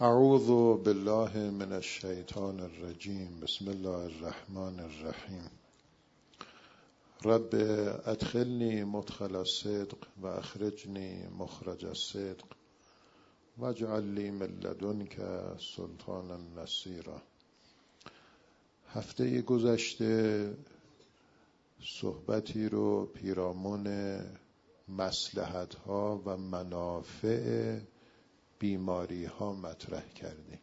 اعوذ بالله من الشیطان الرجیم. بسم الله الرحمن الرحیم. رب ادخلنی مدخل الصدق و اخرجنی مخرج الصدق واجعل لی من لدنک سلطانا نصیرا. هفته گذشته صحبتی رو پیرامون مصلحت ها و منافع بیماری ها مطرح کردیم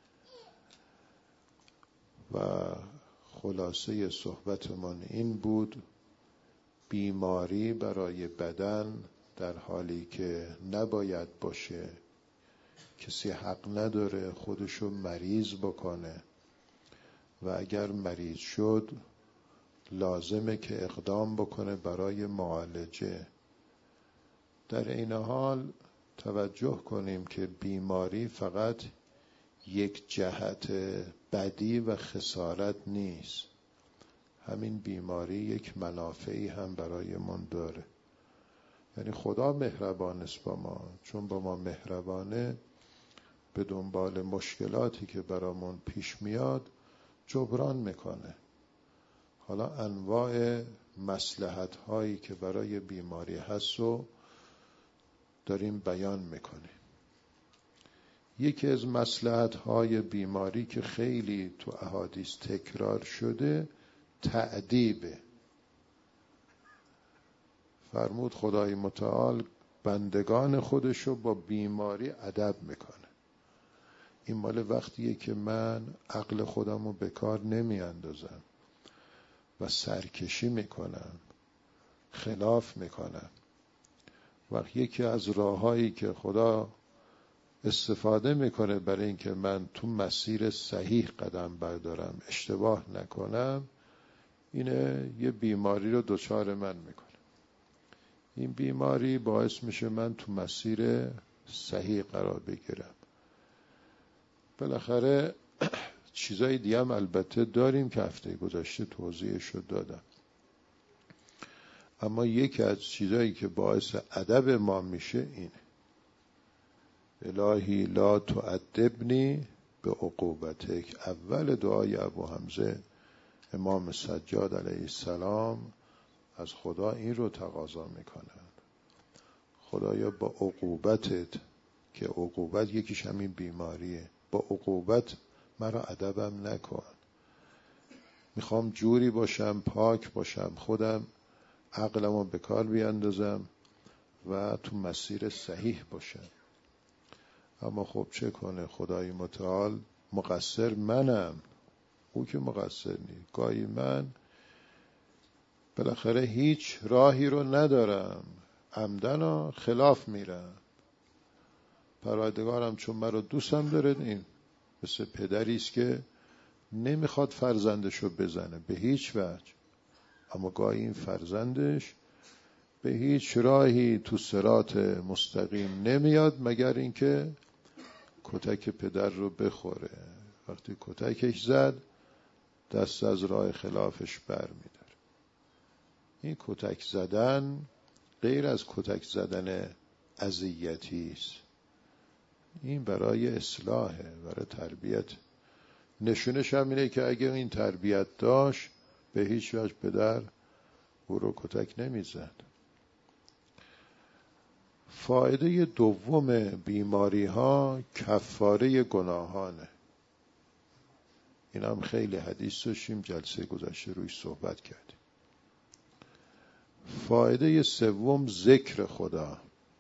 و خلاصه صحبتمان این بود: بیماری برای بدن در حالی که نباید باشه، کسی حق نداره خودشو مریض بکنه و اگر مریض شد لازمه که اقدام بکنه برای معالجه. در این حال توجه کنیم که بیماری فقط یک جهت بدی و خسارت نیست، همین بیماری یک منافعی هم برای من داره. یعنی خدا مهربان است با ما، چون با ما مهربانه به دنبال مشکلاتی که برامون پیش میاد جبران میکنه. حالا انواع مصلحت هایی که برای بیماری هست و داریم بیان میکنیم. یکی از مصلحت های بیماری که خیلی تو احادیث تکرار شده تأدیبه. فرمود خدای متعال بندگان خودشو با بیماری ادب میکنه. این مال وقتیه که من عقل خودمو به کار نمی اندازم و سرکشی میکنم، خلاف میکنم. وقت یکی از راههایی که خدا استفاده میکنه برای اینکه من تو مسیر صحیح قدم بردارم، اشتباه نکنم، اینه یه بیماری رو دچار من میکنه. این بیماری باعث میشه من تو مسیر صحیح قرار بگیرم. بالاخره چیزای دیگه هم البته داریم که هفته گذشته توضیحشو دادم، اما یکی از چیزایی که باعث ادب ما میشه اینه: الهی لا تؤدبنی به عقوبتک. اول دعای ابو حمزه امام سجاد علیه السلام از خدا این رو تقاضا میکنن: خدایا با عقوبتت، که عقوبت یکیش همین بیماریه، با عقوبت مرا ادبم نکن. میخوام جوری باشم، پاک باشم، خودم عقلمو به کار بیاندازم و تو مسیر صحیح باشم. اما خب چه کنه خدای متعال، مقصر منم، او که مقصر نیست. گاهی من بالاخره هیچ راهی رو ندارم، عمدن خلاف میرم. پروردگارم چون مرا دوستم داره، این مثل پدری است که نمیخواد فرزندشو بزنه به هیچ وجه، اما گاهی این فرزندش به هیچ راهی تو صراط مستقیم نمیاد مگر اینکه کتک پدر رو بخوره. وقتی کتکش زد دست از راه خلافش بر میداره. این کتک زدن غیر از کتک زدن اذیتی است، این برای اصلاحه، برای تربیت. نشونش هم اینه که اگه این تربیت داشت به هیچ وجه پدر او رو کتک نمیزد. فایده دوم بیماری ها کفاره گناهانه. این هم خیلی حدیث داشتیم، جلسه گذشته رویش صحبت کردیم. فایده سوم ذکر خدا،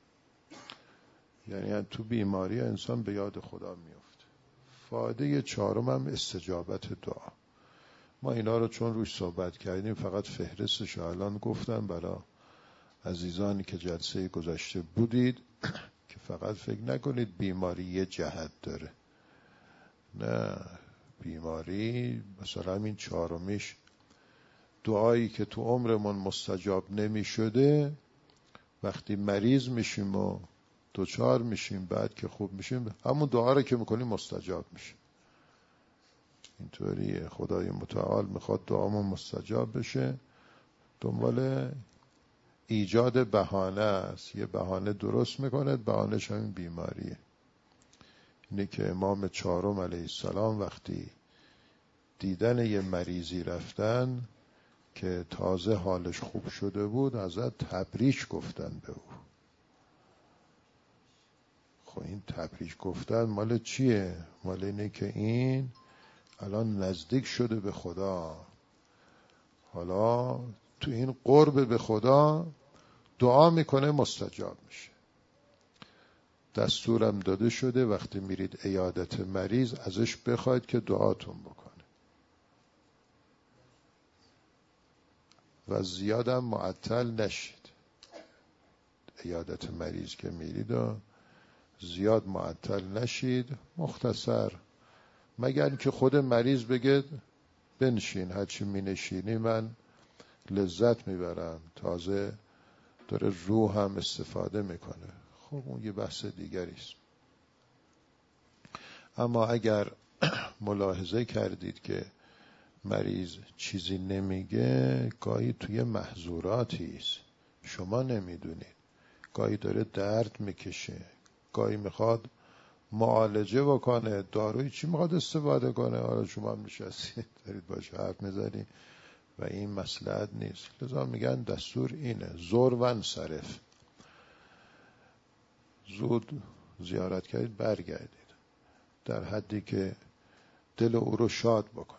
یعنی تو بیماری انسان به یاد خدا میفته. فایده چهارم هم استجابت دعا. ما اینا رو چون رویش صحبت کردیم فقط فهرستش الان گفتم برای عزیزانی که جلسه گذشته بودید که فقط فکر نکنید بیماری یه جهت داره. نه، بیماری مثلا این چهارمیش دعایی که تو عمرمون مستجاب نمی شده، وقتی مریض میشیم و دوچار میشیم، بعد که خوب میشیم همون دعا رو که میکنیم مستجاب میشه. اینطوریه. خدای متعال میخواد دعامون مستجاب بشه، دنبال ایجاد بهانه است. یه بهانه درست میکنه، بهانه‌ش همین بیماریه. اینه که امام چهارم علیه السلام وقتی دیدن یه مریضی رفتن که تازه حالش خوب شده بود، ازت تبریک گفتن به او. خب این تبریک گفتن مال چیه؟ مال اینه که این الان نزدیک شده به خدا، حالا تو این قرب به خدا دعا میکنه مستجاب میشه. دستورم داده شده وقتی میرید عیادت مریض ازش بخواید که دعاتون بکنه و زیادم معطل نشید. عیادت مریض که میرید و زیاد معطل نشید، مختصر، مگر که خود مریض بگه بنشین، هرچی می نشینی من لذت میبرم، تازه داره روح هم استفاده میکنه. خب اون یه بحث دیگری است. اما اگر ملاحظه کردید که مریض چیزی نمیگه، گاهی توی محظوراتی است شما نمیدونید، گاهی داره درد میکشه، گاهی میخواد معالجه بکنه، داروی چی میخواد استفاده کنه، حالا شما هم نشستید دارید باشه حرف میزنید و این مصلحت نیست. لذا میگن دستور اینه زور و انصرف، زود زیارت کردید برگردید در حدی که دل او رو شاد بکن.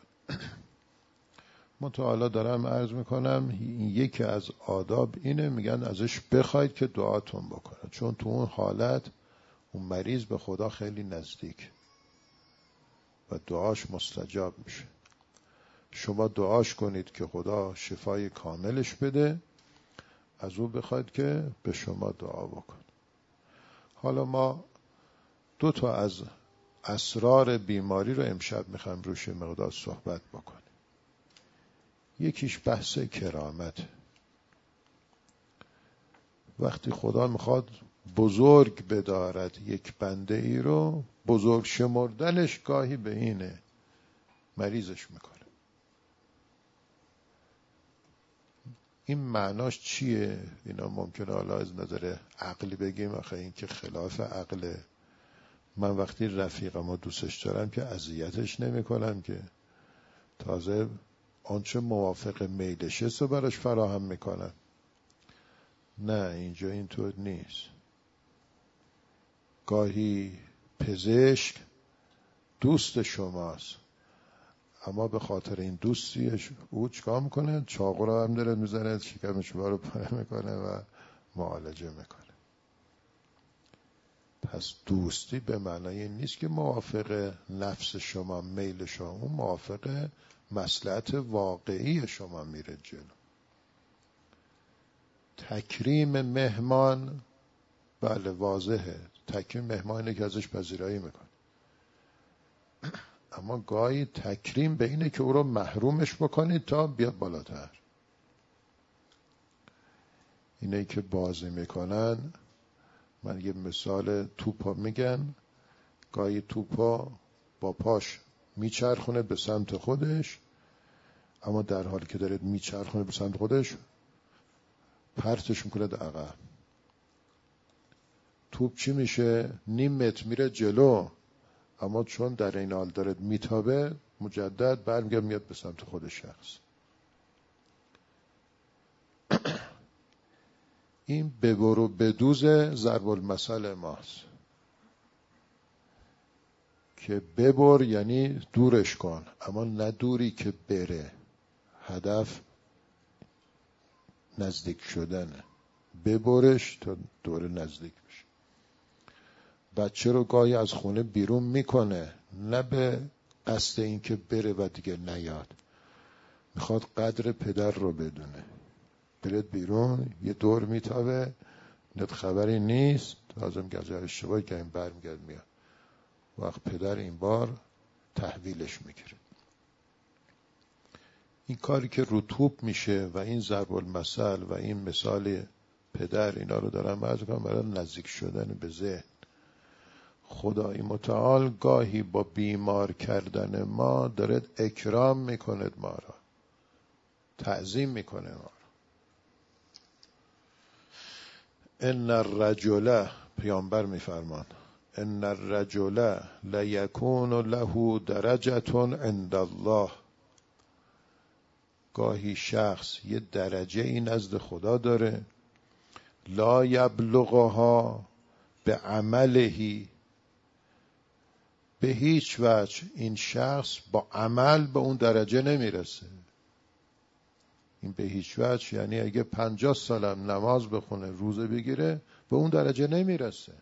من تا حالا دارم عرض میکنم یکی از آداب اینه، میگن ازش بخواید که دعاتون بکنه، چون تو اون حالت اون مریض به خدا خیلی نزدیک و دعاش مستجاب میشه. شما دعاش کنید که خدا شفای کاملش بده، از او بخواید که به شما دعا بکن. حالا ما 2 تا از اسرار بیماری رو امشب میخوایم روش مقدار صحبت بکنیم. یکیش بحث کرامت. وقتی خدا میخواد بزرگ بدارد یک بنده ای رو، بزرگ شمردنش گاهی به اینه مریضش میکنه. این معناش چیه؟ اینا ممکنه حالا از نظر عقلی بگیم آخه این که خلاف عقله. من وقتی رفیقمو دوستش دارم که اذیتش نمیکنم که، تازه آنچه موافق میلشه رو براش فراهم میکنم. نه، اینجا اینطور نیست. گاهی پزشک دوست شماست، اما به خاطر این دوستیش او چیکار میکنه؟ چاقو رو هم داره میزنه، شکم شما رو پاره میکنه و معالجه میکنه. پس دوستی به معنای این نیست که موافق نفس شما، میل شما، اون موافق مصلحت واقعی شما میره جلو. تکریم مهمان بله واضحه، تکریم مهمان اینه که ازش پذیرایی میکنه، اما گاهی تکریم به اینه که او رو محرومش بکنید تا بیاد بالاتر. اینه که بازی میکنن، من یه مثال توپا میگم، گاهی توپا با پاش میچرخونه به سمت خودش، اما در حالی که داره میچرخونه به سمت خودش پرتش میکنه در عقب. توپ چی میشه؟ نیم متر میره جلو، اما چون در این حال داره میتابه مجدد برمیگرده میاد به سمت خود شخص. این ببر و بدوز ضرب المثل ماست که ببر یعنی دورش کن، اما نه دوری که بره، هدف نزدیک شدنه، ببرش تا دور نزدیک بشه. بچه رو گاهی از خونه بیرون میکنه، نه به قصد این که بره و دیگه نیاد، میخواد قدر پدر رو بدونه، برد بیرون یه دور میتابه، نت خبری نیست، لازم گذر اشتباهی که این برمیگرد میاد، وقت پدر این بار تحویلش میگیره. این کاری که رو توپ میشه و این ضرب المثل و این مثال پدر، اینا رو دارم عرض کنم برای نزدیک شدن به ذهن. خدای متعال گاهی با بیمار کردن ما دارد اکرام میکند ما را، تعظیم میکنه ما را. ان الرجل، پیامبر میفرمان، ان الرجل لیکون له درجة عند الله، گاهی شخص یه درجه ای نزد خدا داره، لا یبلغها به عمله، به هیچ وجه این شخص با عمل به اون درجه نمیرسه. این به هیچ وجه یعنی اگه 50 سالم نماز بخونه، روزه بگیره، به اون درجه نمیرسه.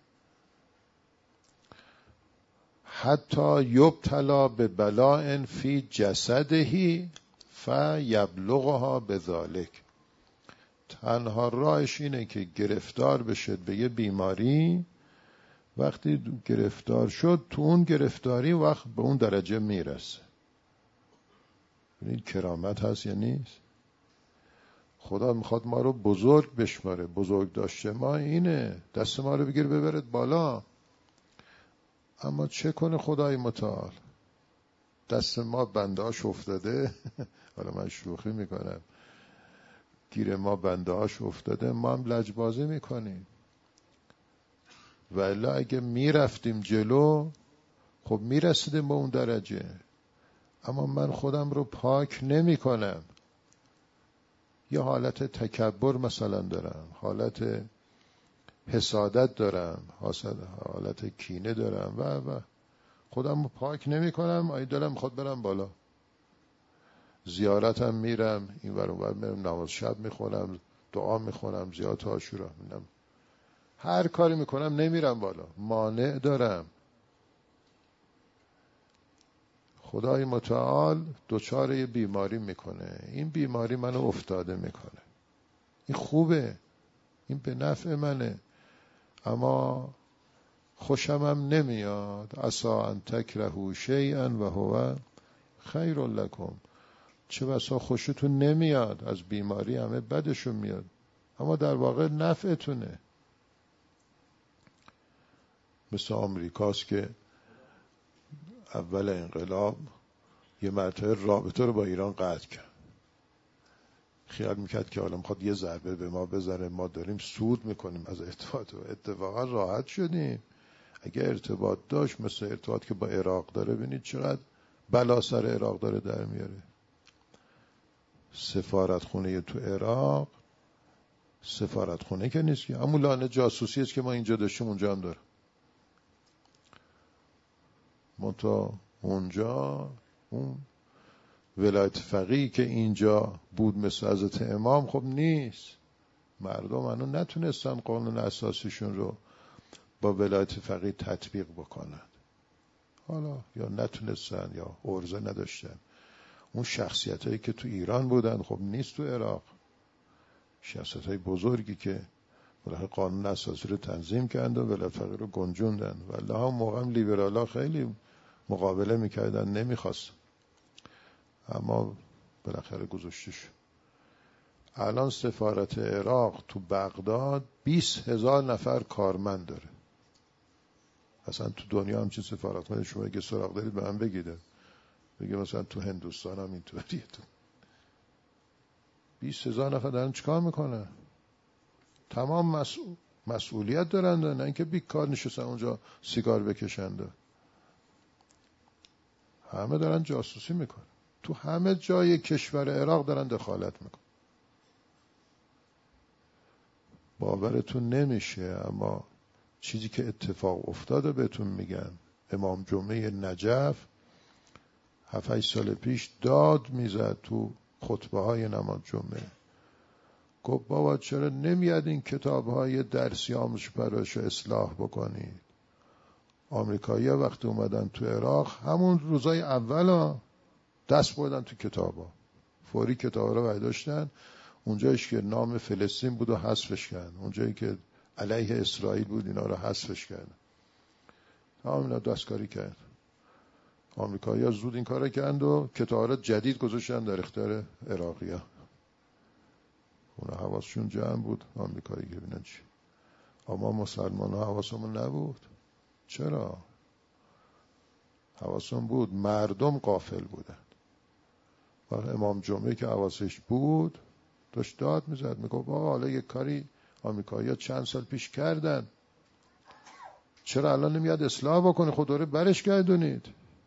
حتی یبتلا به بلاء فی جسده فیبلغها بذالک، تنها راهش اینه که گرفتار بشه به یه بیماری، وقتی گرفتار شد تو اون گرفتاری وقت به اون درجه میرسه. این کرامت هست یا نیست؟ خدا میخواد ما رو بزرگ بشماره. بزرگ داشته ما اینه، دست ما رو بگیر ببرد بالا. اما چه کنه خدای متعال؟ دست ما بندهاش افتاده حالا من شوخی میکنم، گیر ما بندهاش افتاده، ما هم لجبازی میکنیم. ولی اگه میرفتیم جلو خب میرسیدیم به اون درجه. اما من خودم رو پاک نمی کنم، یه حالت تکبر مثلا دارم، حالت حسادت دارم، حالت کینه دارم و خودم رو پاک نمی کنم. ای دلم میخواد برم بالا، زیارتم میرم، این ور اون ور میرم، نماز شب میخونم، دعا میخونم، زیارت عاشورا میرم، هر کاری میکنم نمیرم بالا، مانع دارم. خدای متعال دچار یه بیماری میکنه، این بیماری منو افتاده میکنه. این خوبه، این به نفع منه، اما خوشم هم نمیاد. عسى ان تکرهوا شیئا و هو خیر لکم، چه بسا خوشتون نمیاد از بیماری، همه بدشون میاد، اما در واقع نفعتونه. مثل آمریکاست که اول انقلاب یه مرتبه رابطه رو با ایران قطع کرد، خیال میکرد که حالا میخواد یه ضربه به ما بزنه، ما داریم سود میکنیم از ارتباط، و اتفاقا راحت شدیم. اگه ارتباط داشت مثل ارتباط که با عراق داره، ببینید چقدر بلا سر عراق داره در میاره. سفارتخونه تو عراق سفارتخونه که نیست که، همون لانه جاسوسی است که ما اینجا داشتیم اونجا هم داره. منتها اونجا اون ولایت فقیه که اینجا بود مثل حضرت امام خب نیست. مردم هنو نتونستن قانون اساسیشون رو با ولایت فقیه تطبیق بکنن، حالا یا نتونستن یا عرضه نداشتن. اون شخصیت هایی که تو ایران بودن خب نیست تو عراق، شخصیت های بزرگی که بالاخره قانون اساسی رو تنظیم کردن و ولایت فقیه رو گنجوندن. والله هم موقع هم لیبرالا خیلی مقابله میکردن، نمیخواست، اما بالاخره گذاشته شد. الان سفارت عراق تو بغداد 20,000 نفر کارمند داره. اصلا تو دنیا همچین سفارتخونه شما اگه سراغ دارید به من بگیده، بگه مثلا تو هندوستان هم اینطوریه. تو 20,000 نفر دارن چیکار میکنن؟ تمام مسئولیت دارن، نه اینکه بیکار نشستن اونجا سیگار بکشند. همه دارن جاسوسی میکنن، تو همه جای کشور عراق دارن دخالت میکنن. باورتون نمیشه، اما چیزی که اتفاق افتاده بهتون میگم. امام جمعه نجف 7-8 سال پیش داد میزد تو خطبه های نماز جمعه، گفت بابا چرا نمیاد این کتاب های درسی آموزش پرورش اصلاح بکنید؟ آمریکایی ها وقتی اومدن تو عراق همون روزای اولا دست بردن تو کتاب ها، فوری کتاب ها رو برداشتن، اونجایش که نام فلسطین بود و حذفش کردن، اونجایی که علیه اسرائیل بود اینا رو حذفش کردن. اینا دستکاری کرد. آمریکایی ها زود این کار رو کردن و کتاب ها جدید گذاشتن در اختیار عراقی ها. اونا حواسشون جمع بود، آمریکایی که ببینن چی. اما مسلمان ها حواسمون نبود. چرا؟ حواسمون بود، مردم غافل بودن. و امام جمعه که حواسش بود داشت داد میزد، میگفت حالا یک کاری آمریکایی ها چند سال پیش کردن، چرا الان نمیاد اصلاح بکنه؟ خود داره برش گردونید.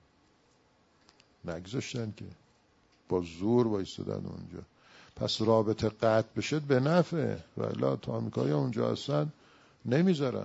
نگذاشتن که، با زور وایستادن اونجا. پس رابطه قطع بشه به نفعه، ولی تا آمریکایی اونجا هستن نمیذارن.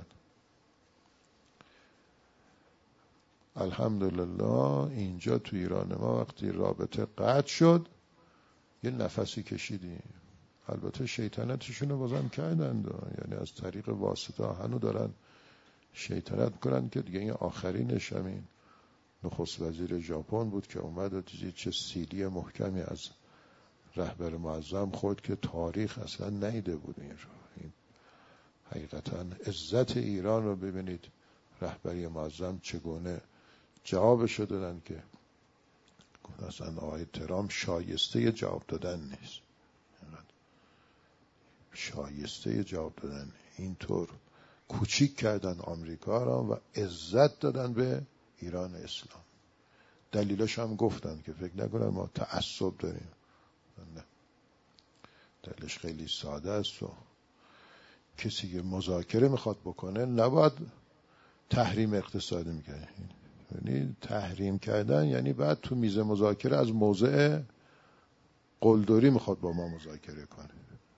الحمدلله اینجا تو ایران ما وقتی رابطه قطع شد یه نفسی کشیدیم. البته شیطنتشون رو بازم کردن، یعنی از طریق واسطه هنو دارن شیطنت کنن که دیگه این آخرینش همین نخست وزیر ژاپن بود که اومد و دیدید چه سیلی محکمی از رهبر معظم خود که تاریخ اصلا نیده بود. این حقیقتا عزت ایران رو ببینید رهبری معظم چگونه جوابشو دادن که اصلا آقای ترامپ شایسته جواب دادن نیست، شایسته جواب دادن. اینطور کوچیک کردن آمریکا را و عزت دادن به ایران اسلام. دلیلش هم گفتن که فکر نکنن ما تعصب داریم، نه، دلیلش خیلی ساده است و کسی که مذاکره میخواد بکنه نباید تحریم اقتصادی میکنه. یعنی تحریم کردن یعنی بعد تو میز مذاکره از موضع قلدری میخواد با ما مذاکره کنه.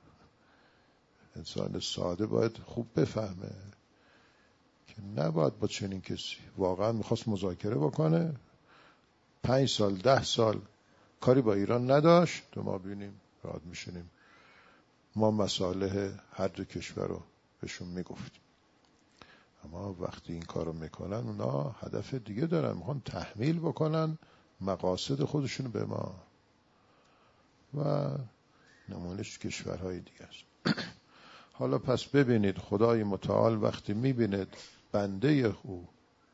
انسان ساده باید خوب بفهمه که نباید با چنین کسی واقعا میخواست مذاکره بکنه 5 سال 10 سال کاری با ایران نداشت تو ما ببینیم راحت میشنیم ما مصالح هر دو کشور رو بهشون میگفتیم. اما وقتی این کارو میکنن اونا هدف دیگه دارن، میخوان تحمیل بکنن مقاصد خودشون به ما و نمونهش کشورهای دیگه است. حالا پس ببینید خدای متعال وقتی میبیند بنده او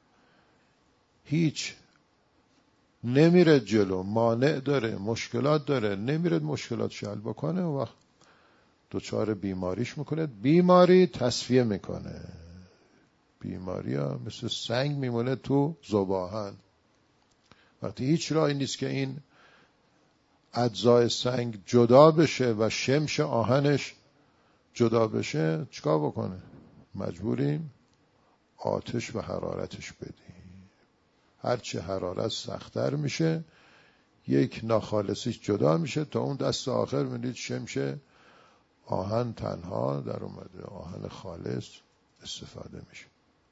هیچ نمیره جلو، مانع داره، مشکلات داره، نمیره مشکلات حل بکنه و وقت دچار بیماریش میکنه، بیماری تصفیه میکنه. بیماری ها مثل سنگ میمونه تو ذوب‌آهن. وقتی هیچ راهی نیست که این اجزای سنگ جدا بشه و شمش آهنش جدا بشه چیکار بکنه؟ مجبوریم آتش و حرارتش بدیم. هرچی حرارت سخت‌تر میشه یک ناخالصیش جدا میشه تا اون دست آخر میدید شمش آهن تنها در اومده، آهن خالص استفاده میشه.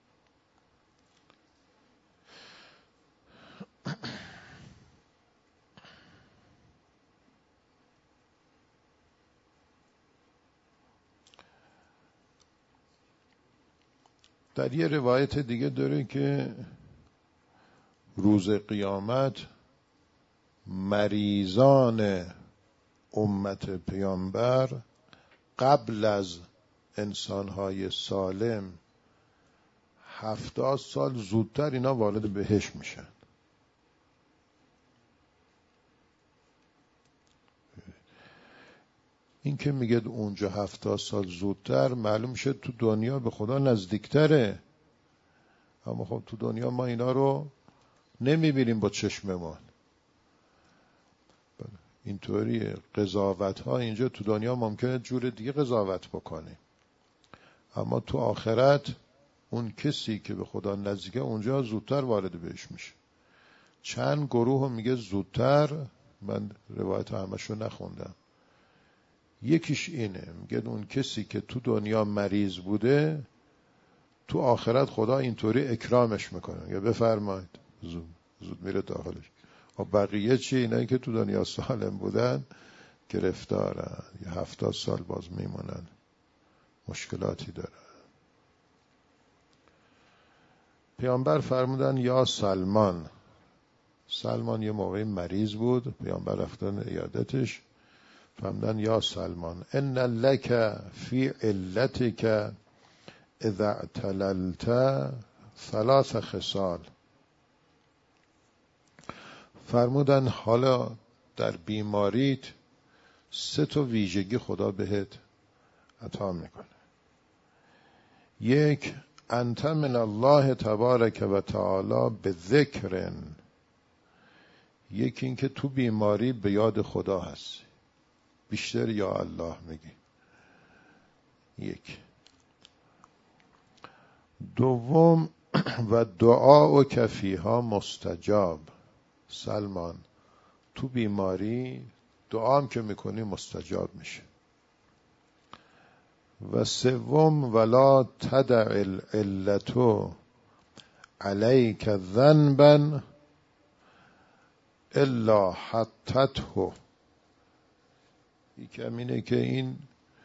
در یه روایت دیگه داره که روز قیامت مریضان امت پیامبر قبل از انسانهای سالم 70 سال زودتر اینا وارد بهشت میشن. این که میگه اونجا 70 سال زودتر معلوم شد تو دنیا به خدا نزدیکتره، اما خب تو دنیا ما اینا رو نمیبینیم با چشممون. اینطوری قضاوت ها اینجا تو دنیا ممکنه جور دیگه قضاوت بکنیم، اما تو آخرت اون کسی که به خدا نزدیکه اونجا زودتر وارد بهش میشه. چند گروه میگه زودتر، من روایت همشو نخوندم. یکیش اینه، میگه اون کسی که تو دنیا مریض بوده تو آخرت خدا اینطوری اکرامش میکنه، میگه بفرمایید زود میره داخلش. و بقیه چی؟ اینایی که تو دنیا سالم بودن گرفتارن، 70 سال باز میمونن، مشکلاتی دارن. پیامبر فرمودن یا سلمان یه موقعی مریض بود، پیامبر رفتن عیادتش، فرمودن یا سلمان ان لک فی علتک اذا اعتللت 3 خصال. فرمودن حالا در بیماریت 3 ویژگی خدا بهت عطا میکنه. 1 انت من الله تبارک و تعالی بذکر، یکی این که تو بیماری به یاد خدا هستی، بیشتر یا الله میگی. 1 2 و دعا و کفیها مستجاب. سلمان تو بیماری دعام که میکنی مستجاب میشه. و سوم ولا تدع العلة علیک ذنبا الا حطته. یکم اینه که این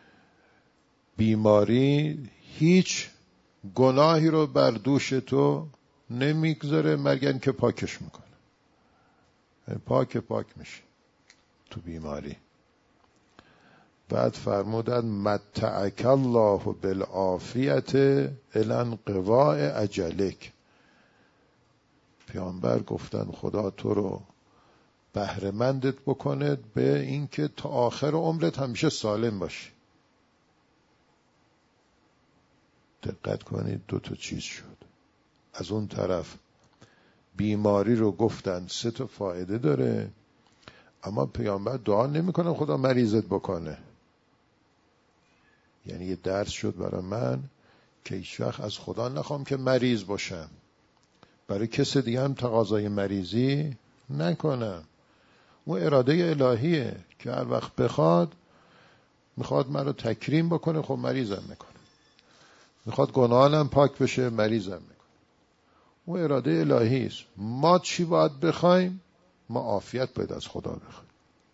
بیماری هیچ گناهی رو بر دوش تو نمیگذاره مگر که پاکش میکنه. پاک میشه تو بیماری. بعد فرمودن متعک الله بالعافیت الی انقضاء اجلک. پیامبر گفتن خدا تو رو بهره‌مندت بکنه به اینکه تا آخر عمرت همیشه سالم باشی. دقت کنید دو تا چیز شد. از اون طرف بیماری رو گفتن 3 تا فایده داره، اما پیامبر دعا نمیکنه خدا مریضت بکنه. یعنی یه درس شد برای من که هیچ وقت از خدا نخوام که مریض باشم، برای کسی دیگه هم تقاضای مریضی نکنم. اون اراده الهیه که هر وقت بخواد، میخواد من رو تکریم بکنه، خب مریضم میکنه. میخواد گناهانم پاک بشه، مریضم میکنه. اون اراده الهی است. ما چی باید بخوایم؟ ما عافیت باید از خدا بخوایم.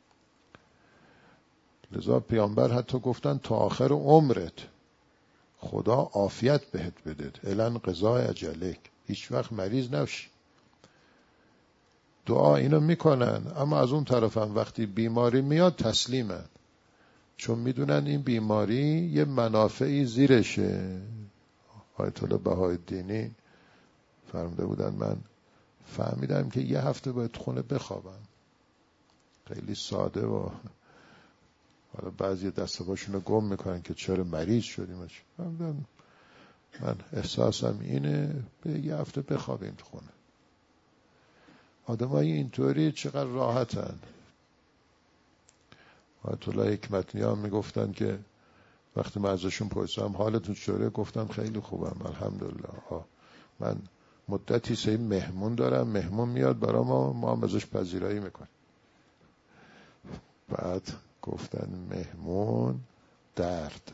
لذا پیامبر حتی گفتن تا آخر عمرت خدا عافیت بهت بدید الی انقضاء اجلک، هیچ وقت مریض نشی. دعا اینو میکنن، اما از اون طرف هم وقتی بیماری میاد تسلیمن، چون میدونن این بیماری یه منافعی زیرشه. آیت الله بهاءالدینی فرموده بودن من فهمیدم که یه هفته باید خونه بخوابم. خیلی ساده و حالا بعضی دست باشون رو گم میکنن که چرا مریض شدیم. من احساسم اینه به یه هفته بخوابیم تو خونه. آدمای اینطوری چقدر راحتن. آیت الله حکمت‌نیا میگفتن که وقتی من ازشون پرسیدم حالتون چطوره، گفتم خیلی خوبم الحمدلله. من مدتی سه مهمون دارم، مهمون میاد برای ما هم ازش پذیرایی میکنیم. بعد گفتن مهمون درد،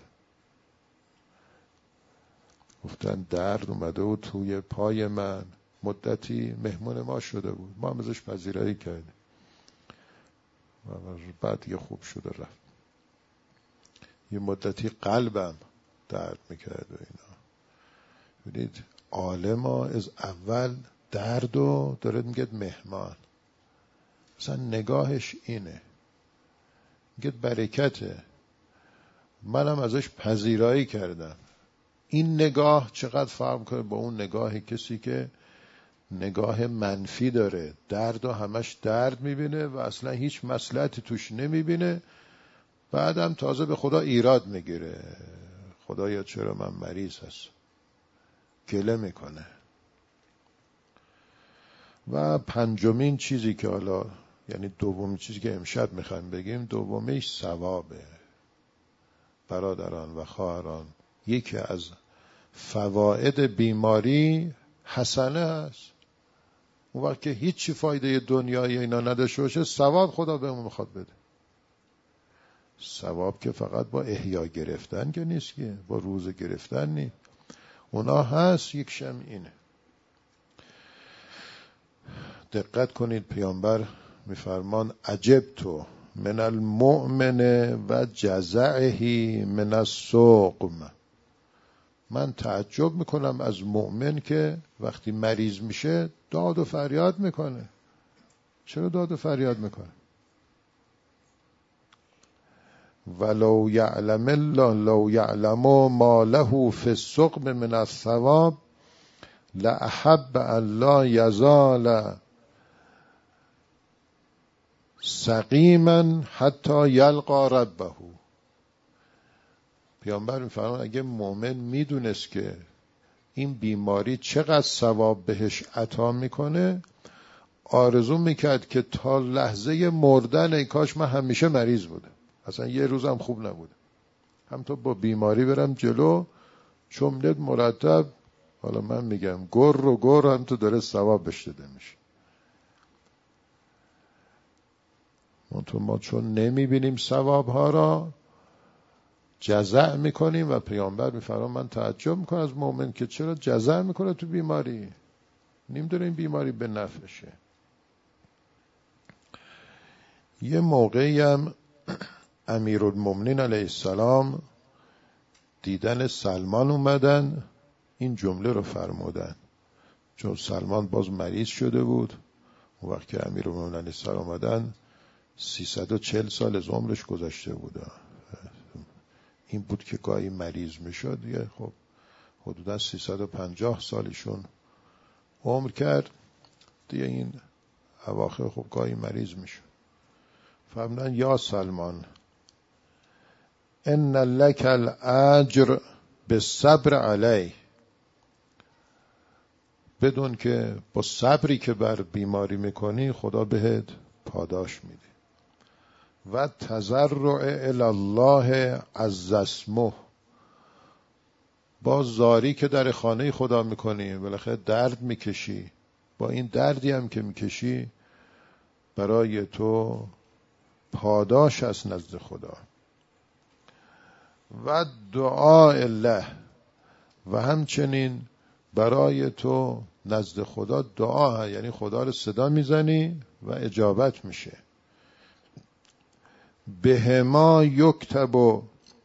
گفتن درد اومده بود توی پای من، مدتی مهمون ما شده بود، ما هم ازش پذیرایی کردیم و بعد یه خوب شده رفت. یه مدتی قلبم درد میکرد و اینا. ببینید عالم ها از اول درد رو داره میگه مهمان، مثلا نگاهش اینه، میگه برکته، منم ازش پذیرایی کردم. این نگاه چقدر فرق کنه با اون نگاه کسی که نگاه منفی داره، درد و همش درد میبینه و اصلا هیچ مصلحتی توش نمیبینه، بعدم تازه به خدا ایراد میگیره، خدایا چرا من مریض هست، گله میکنه. و پنجمین چیزی که حالا یعنی دومین چیزی که امشب میخوایم بگیم، دومیش ثوابه. برادران و خواهران، یکی از فواید بیماری حسنه هست. اون وقت که هیچی فایده دنیایی اینا نداشته باشه، ثواب خدا بهمون میخواد بده. ثواب که فقط با احیا گرفتن که نیست، که با روزه گرفتن نیست، اونا هست. یک شم اینه. دقت کنید پیامبر میفرمان عجبتو من المؤمن و جزعه من السقم. من تعجب میکنم از مؤمن که وقتی مریض میشه داد و فریاد میکنه. چرا داد و فریاد میکنه؟ ولو یعلم الله لو یعلم ما له فی السقم من الثواب لأحب ان لا یزال سقیما حتی یلقا ربه. پیامبر میفرمان اگه مؤمن میدونست که این بیماری چقدر ثواب بهش عطا میکنه، آرزو میکرد که تا لحظه مردن ای کاش من همیشه مریض بودم، اصلا یه روزم خوب نبوده، هم تا با بیماری برم جلو، چون مرتب حالا من میگم گر هم تو داره ثواب بهش داده میشه. ما چون نمیبینیم ثواب ها را جزع میکنیم و پیامبر میفرماید من تعجب میکنم از مؤمن که چرا جزع میکنه تو بیماری، نمیدونه این بیماری به نفعشه. یه موقعی هم امیرالمومنین علیه السلام دیدن سلمان اومدن، این جمله رو فرمودن، چون سلمان باز مریض شده بود. اون وقت که امیرالمومنین علیه السلام اومدن 340 سال از عمرش گذشته بود. این بود که گاهی مریض میشد، یه خب حدودا 350 سالشون عمر کرد دیگه. این اواخر خب گاهی مریض میشد. فرمودن یا سلمان ان لک الاجر بالصبر علیه، بدون که با صبری که بر بیماری میکنی خدا بهت پاداش میده. و تضرع الی الله عز اسمه، با زاری که در خانه خدا میکنی، بالاخره درد میکشی، با این دردی هم که میکشی برای تو پاداش است نزد خدا. و دعا الله، و همچنین برای تو نزد خدا دعا، یعنی خدا رو صدا میزنی و اجابت میشه. بهما یکتب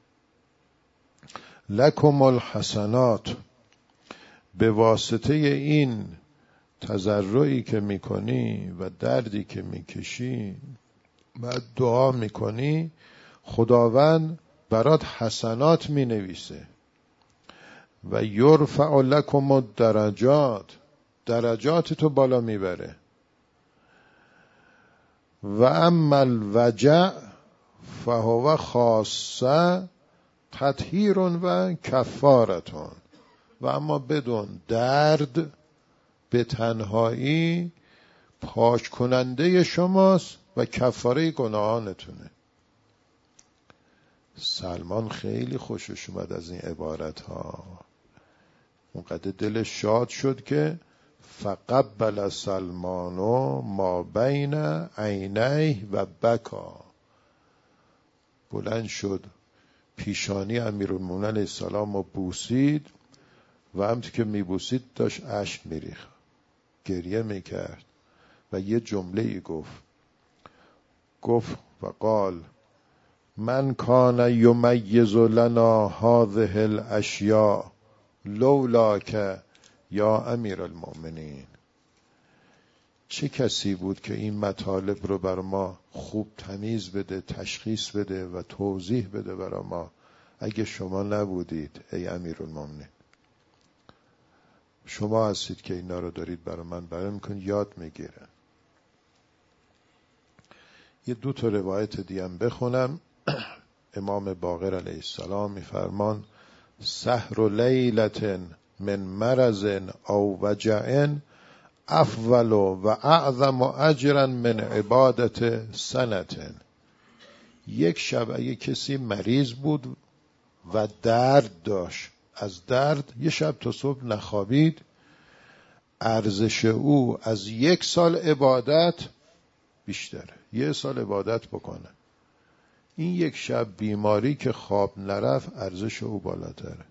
لکم الحسنات، به واسطه این تضرعی که میکنی و دردی که میکشی و دعا میکنی، خداوند برات حسنات مینویسه. و یرفع لکم الدرجات، درجات تو بالا میبره. و اما الوجع فهو خاصه تطهیر و کفارتون، و اما بدون درد به تنهایی پاک کننده شماست و کفاره گناهانتونه. سلمان خیلی خوشش اومد از این عبارت ها، اونقدر دلش شاد شد که فقبل سلمان ما بین عینیه و بکا، بلند شد پیشانی امیرالمومنین علیه السلام رو بوسید و همونطور که میبوسید داشت اشک میریخت، گریه میکرد و یه جمله ای گفت و قال من کان یمیز لنا هذه الاشیاء لولاک یا امیرالمؤمنین، چه کسی بود که این مطالب رو بر ما خوب تمیز بده، تشخیص بده و توضیح بده برای ما، اگه شما نبودید ای امیرالمؤمنین. شما هستید که اینا رو دارید برای من بیان میکنید، یاد میگیرن. یه 2 تا روایت دیگه هم بخونم. امام باقر علیه السلام میفرمان سحر لیلة من مرض او وجع افضل و اعظم اجرا من عبادت سنة. یک شب اگه کسی مریض بود و درد داشت، از درد یه شب تا صبح نخوابید، ارزش او از 1 سال عبادت بیشتره. 1 سال عبادت بکنه، این 1 شب بیماری که خواب نرفت ارزش او بالاتره.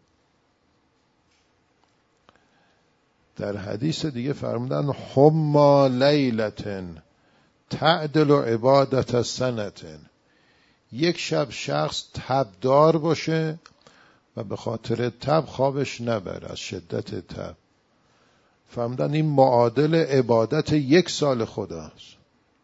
در حدیث دیگه فرمودن حما لیلتن تعدل عبادت سنتن، 1 شب شخص تبدار باشه و به خاطر تب خوابش نبره، از شدت تب، فرمودن این معادل عبادت 1 سال خداست.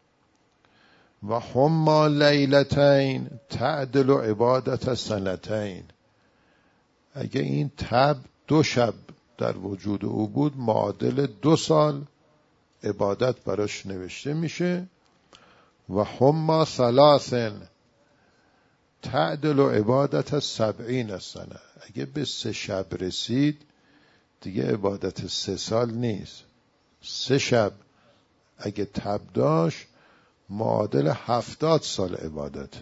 و حما لیلتین تعدل عبادت سنتین، اگه این تب 2 شب در وجود او بود، معادل 2 سال عبادت براش نوشته میشه. و حما ثلاثن تعدل عبادت 70 سنه، اگه به 3 شب رسید دیگه عبادت 3 سال نیست، 3 شب اگه تب داشت معادل 70 سال عبادت.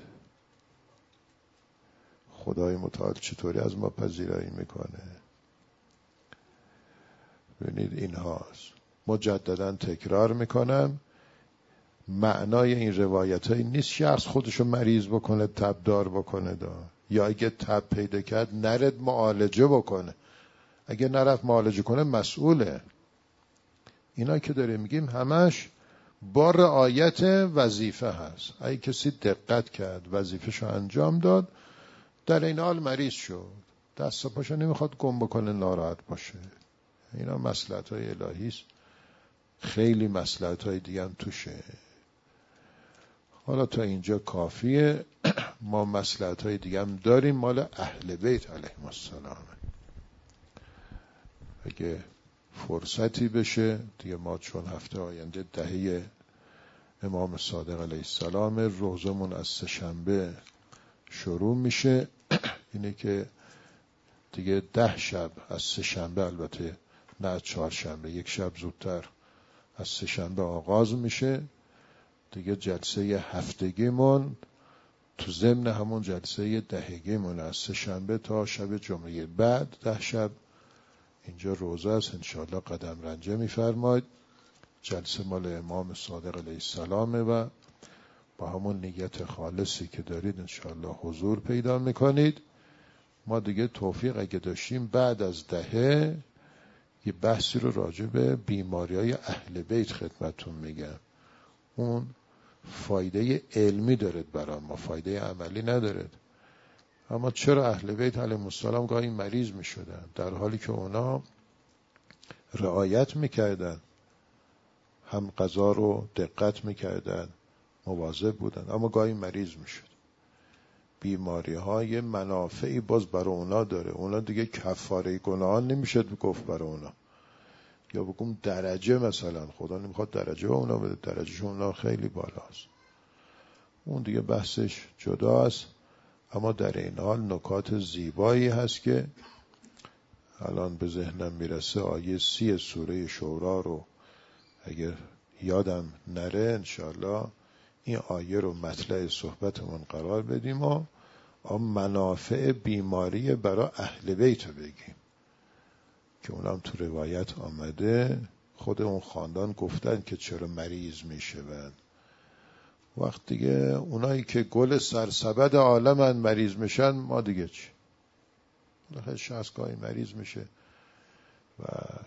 خدای متعال چطوری از ما پذیرایی میکنه. ببینید این هاست. مجددا تکرار میکنم، معنای این روایت های نیست شخص خودشو مریض بکنه، تبدار بکنه یا اگه تب پیدا کرد نرد معالجه بکنه. اگه نرفت معالجه کنه مسئوله. اینا که داره میگیم همش با رعایت وظیفه هست. اگه کسی دقت کرد وظیفهشو انجام داد، در این حال مریض شد، دست و پاشو نمیخواد گم بکنه، ناراحت باشه. اینا مصلحت های الهی است. خیلی مصلحت های دیگه هم توشه. حالا تا اینجا کافیه. ما مصلحت های دیگه هم داریم مال اهل بیت علیهم السلام. اگه فرصتی بشه دیگه، ما چون هفته آینده دهه امام صادق علیه السلام، روزمون از سه‌شنبه شروع میشه. اینه که دیگه 10 شب از سه‌شنبه، البته نه از چهارشنبه، 1 شب زودتر از سه‌شنبه آغاز میشه دیگه. جلسه هفتگیمون تو ضمن همون جلسه دهگیمون از سه‌شنبه تا شب جمعه بعد 10 شب اینجا روزه است. انشاءالله قدم رنجه میفرماید. جلسه مال امام صادق علیه السلامه و با همون نیت خالصی که دارید انشاءالله حضور پیدا میکنید. ما دیگه توفیق اگه داشتیم بعد از دهه یه بحثی رو راجع به بیماری‌های اهل بیت خدمتون میگم. اون فایده علمی دارد برای ما، فایده عملی ندارد. اما چرا اهل بیت علیهم السلام گاهی مریض میشدن در حالی که اونا رعایت میکردن، هم غذا رو دقت میکردن، مواظب بودن، اما گاهی مریض میشد. بیماری های منافعی باز برای اونا داره. اونا دیگه کفاره گناهان نمیشد گفت برای اونا، یا بگم درجه، مثلا خدا نمیخواد درجه اونا بده، درجه اونا خیلی بالاست، اون دیگه بحثش جداست. اما در این حال نکات زیبایی هست که الان به ذهنم میرسه. آیه 30 سوره شورا رو اگر یادم نره انشاءالله این آیه رو مطلع صحبتمون قرار بدیم و منافع بیماری برای اهل بیت رو بگیم که اونم تو روایت آمده. خود اون خاندان گفتن که چرا مریض میشون. وقت دیگه اونایی که گل سرسبد عالمن مریض میشن، ما دیگه چی؟ خیلی شخص گاهی مریض میشه و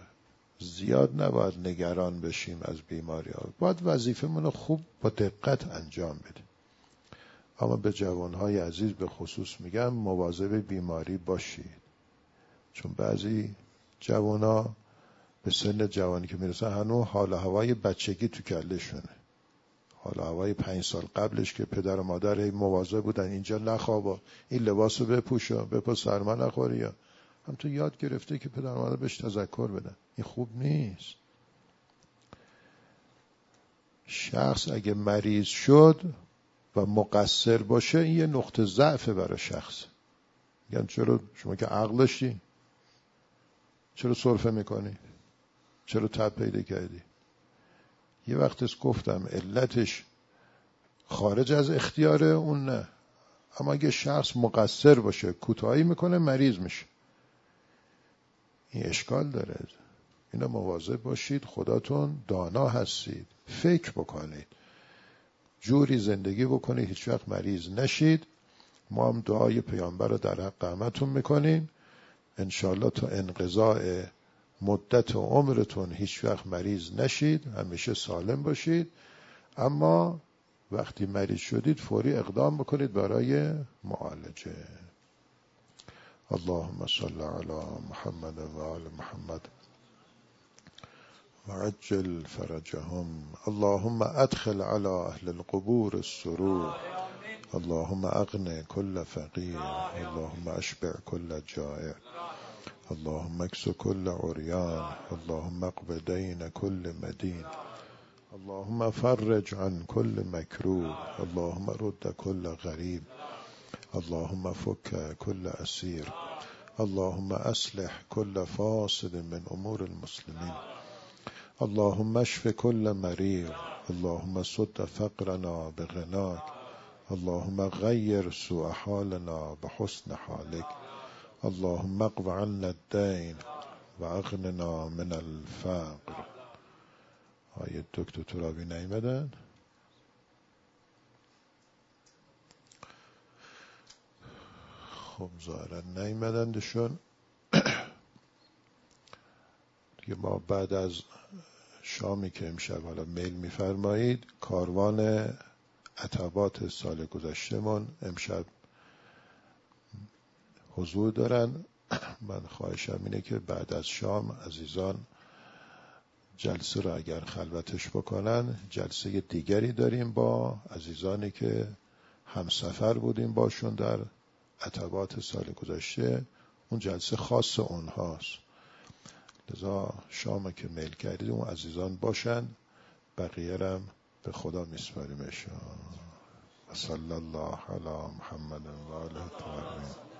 زیاد نباید نگران بشیم از بیماری ها. باید وظیفه‌مون رو خوب با دقت انجام بدیم. اما به جوانهای عزیز به خصوص میگم مواظب بیماری باشید، چون بعضی جوانا به سن جوانی که میرسن هنوز حال و هوای بچگی تو کلشونه. حال و هوای 5 سال قبلش که پدر و مادر هی مواظب بودن اینجا نخوابا، این لباسو بپوشا، بپا سرما نخوری، یا هم تو یاد گرفته که پدر و مادر بهش تذکر بدن. این خوب نیست. شخص اگه مریض شد و مقصر باشه، این یه نقطه ضعف برای شخص. میگن چرا شما که عقل داشتی چرا سرفه میکنی، چرا تب پیدا کردی؟ یه وقتش گفتم علتش خارج از اختیاره اون نه، اما اگه شخص مقصر باشه کوتاهی میکنه مریض میشه، این اشکال داره. اینا مواظب باشید. خداتون دانا هستید، فکر بکنید، جوری زندگی بکنید هیچ وقت مریض نشید. ما هم دعای پیامبر رو در حق همتون میکنیم انشالله تا انقضاء مدت عمرتون هیچ وقت مریض نشید، همیشه سالم باشید. اما وقتی مریض شدید فوری اقدام بکنید برای معالجه. اللهم صل علی محمد و آل محمد وعجل فرجهم. اللهم ادخل على اهل القبور السرور. اللهم اغن كل فقير. اللهم اشبع كل جائع. اللهم اكس كل عريان. اللهم اقض دين كل مدين. اللهم فرج عن كل مكروب. اللهم رد كل غريب. اللهم فك كل أسير. اللهم أصلح كل فاسد من أمور المسلمين. اللهم اشف كل مريض. اللهم سد فقرنا بغناك. اللهم غير سوء حالنا بحسن حالك. اللهم اقض عنا الدين. و اغننا من الفقر. آیه دکتر ترابی نیامدن؟ خب ظاهرا نیامدندشون. دیگه ما بعد از شامی که امشب حالا میل میفرمایید، کاروان عتبات سال گذشتهمون امشب حضور دارن. من خواهشم اینه که بعد از شام عزیزان جلسه رو اگر خلوتش بکنن، جلسه دیگری داریم با عزیزانی که همسفر بودیم باشون در عتبات سال گذشته. اون جلسه خاص اونهاست، لذا شام که میل کردید اون عزیزان باشن. بقیه رم به خدا میسپاریمشون. و صلی الله علی محمد و آله الطاهرین.